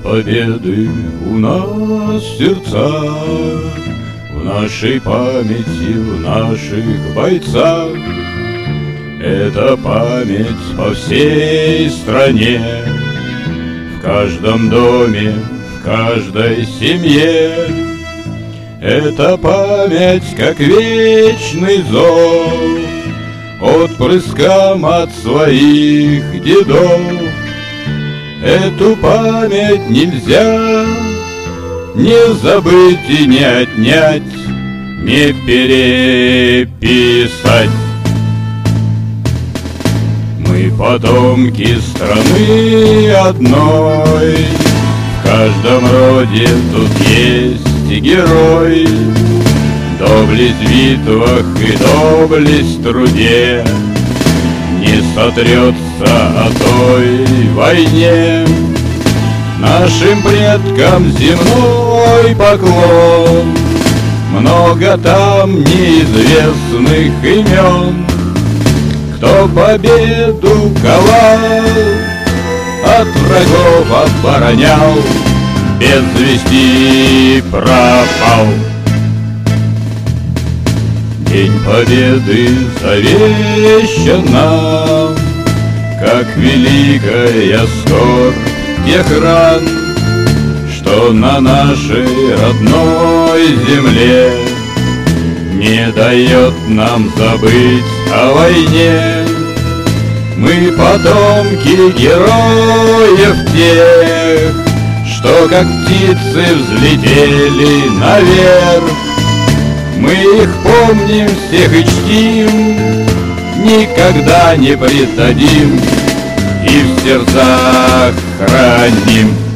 победы у нас в сердцах, в нашей памяти, в наших бойцах. Это память по всей стране, в каждом доме, в каждой семье. Это память, как вечный зов, отпрыскам от своих дедов. Эту память нельзя не забыть и не отнять, не переписать. Мы потомки страны одной, в каждом роде тут есть и герой. Доблесть в битвах и доблесть в труде не сотрется о той войне. Нашим предкам земной поклон, много там неизвестных имен. Кто победу ковал, от врагов оборонял, без вести пропал. День Победы завещан нам, как великая скорбь тех ран, что на нашей родной земле не дает нам забыть о войне. Мы потомки героев тех, что как птицы взлетели наверх. Мы их помним, всех и чтим, никогда не предадим и в сердцах храним.